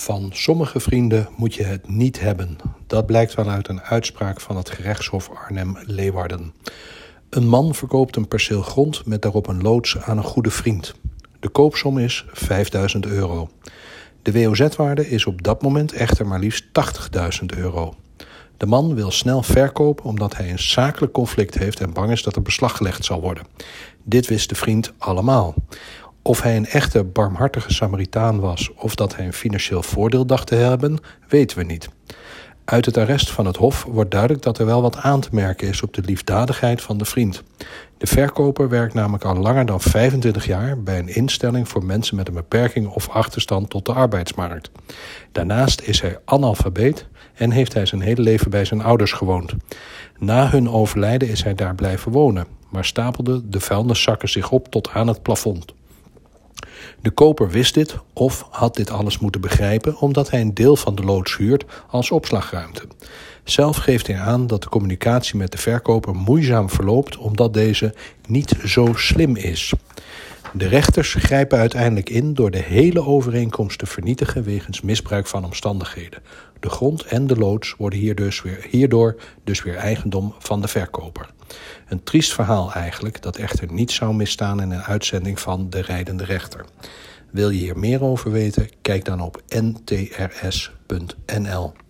Van sommige vrienden moet je het niet hebben. Dat blijkt wel uit een uitspraak van het gerechtshof Arnhem-Leeuwarden. Een man verkoopt een perceel grond met daarop een loods aan een goede vriend. De koopsom is €5.000. De WOZ-waarde is op dat moment echter maar liefst €80.000. De man wil snel verkopen omdat hij een zakelijk conflict heeft en bang is dat er beslag gelegd zal worden. Dit wist de vriend allemaal. Of hij een echte barmhartige Samaritaan was of dat hij een financieel voordeel dacht te hebben, weten we niet. Uit het arrest van het Hof wordt duidelijk dat er wel wat aan te merken is op de liefdadigheid van de vriend. De verkoper werkt namelijk al langer dan 25 jaar bij een instelling voor mensen met een beperking of achterstand tot de arbeidsmarkt. Daarnaast is hij analfabeet en heeft hij zijn hele leven bij zijn ouders gewoond. Na hun overlijden is hij daar blijven wonen, maar stapelden de vuilniszakken zich op tot aan het plafond. De koper wist dit of had dit alles moeten begrijpen omdat hij een deel van de loods huurt als opslagruimte. Zelf geeft hij aan dat de communicatie met de verkoper moeizaam verloopt omdat deze niet zo slim is. De rechters grijpen uiteindelijk in door de hele overeenkomst te vernietigen wegens misbruik van omstandigheden. De grond en de loods worden hierdoor dus weer eigendom van de verkoper. Een triest verhaal eigenlijk, dat echter niet zou misstaan in een uitzending van De Rijdende Rechter. Wil je hier meer over weten? Kijk dan op ntrs.nl.